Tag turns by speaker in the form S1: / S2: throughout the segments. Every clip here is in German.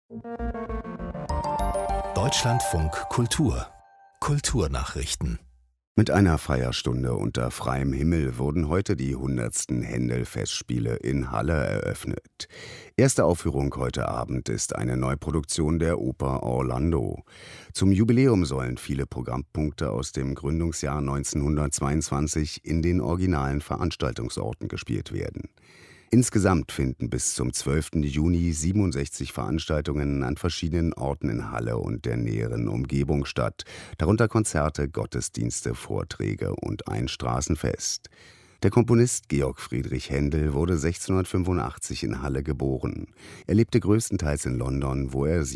S1: Deutschlandfunk Kultur Kulturnachrichten.
S2: Mit einer Feierstunde unter freiem Himmel wurden heute die 100. Händel-Festspiele in Halle eröffnet. Erste Aufführung heute Abend ist eine Neuproduktion der Oper Orlando. Zum Jubiläum sollen viele Programmpunkte aus dem Gründungsjahr 1922 in den originalen Veranstaltungsorten gespielt werden. Insgesamt finden bis zum 12. Juni 67 Veranstaltungen an verschiedenen Orten in Halle und der näheren Umgebung statt, darunter Konzerte, Gottesdienste, Vorträge und ein Straßenfest. Der Komponist Georg Friedrich Händel wurde 1685 in Halle geboren. Er lebte größtenteils in London, wo er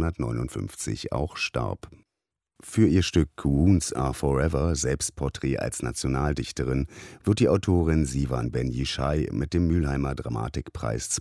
S2: 1759 auch starb. Für ihr Stück Wounds Are Forever, Selbstporträt als Nationaldichterin, wird die Autorin Sivan Ben-Yishai mit dem Mülheimer Dramatikpreis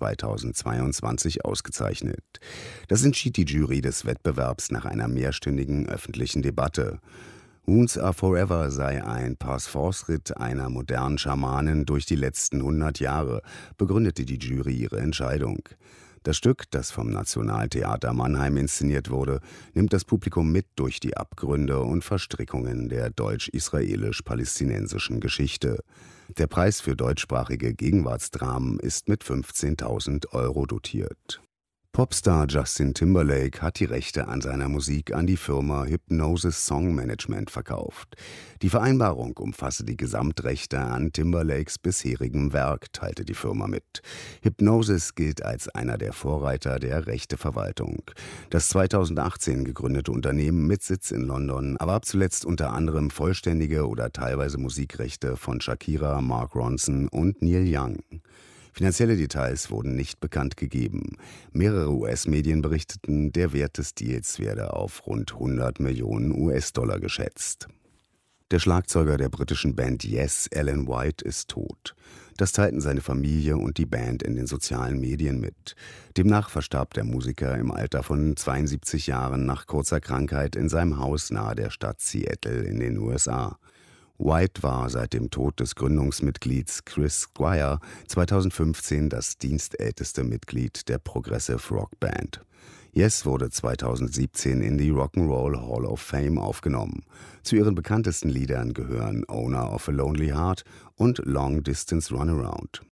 S2: 2022 ausgezeichnet. Das entschied die Jury des Wettbewerbs nach einer mehrstündigen öffentlichen Debatte. Wounds Are Forever sei ein Passe-Force-Ritt einer modernen Schamanin durch die letzten 100 Jahre, begründete die Jury ihre Entscheidung. Das Stück, das vom Nationaltheater Mannheim inszeniert wurde, nimmt das Publikum mit durch die Abgründe und Verstrickungen der deutsch-israelisch-palästinensischen Geschichte. Der Preis für deutschsprachige Gegenwartsdramen ist mit 15.000 € dotiert. Popstar Justin Timberlake hat die Rechte an seiner Musik an die Firma Hipgnosis Song Management verkauft. Die Vereinbarung umfasse die Gesamtrechte an Timberlakes bisherigem Werk, teilte die Firma mit. Hipgnosis gilt als einer der Vorreiter der Rechteverwaltung. Das 2018 gegründete Unternehmen mit Sitz in London erwarb zuletzt unter anderem vollständige oder teilweise Musikrechte von Shakira, Mark Ronson und Neil Young. Finanzielle Details wurden nicht bekannt gegeben. Mehrere US-Medien berichteten, der Wert des Deals werde auf rund 100 Millionen US-Dollar geschätzt. Der Schlagzeuger der britischen Band Yes, Alan White, ist tot. Das teilten seine Familie und die Band in den sozialen Medien mit. Demnach verstarb der Musiker im Alter von 72 Jahren nach kurzer Krankheit in seinem Haus nahe der Stadt Seattle in den USA. White war seit dem Tod des Gründungsmitglieds Chris Squire 2015 das dienstälteste Mitglied der Progressive Rock Band. Yes wurde 2017 in die Rock'n'Roll Hall of Fame aufgenommen. Zu ihren bekanntesten Liedern gehören Owner of a Lonely Heart und Long Distance Runaround.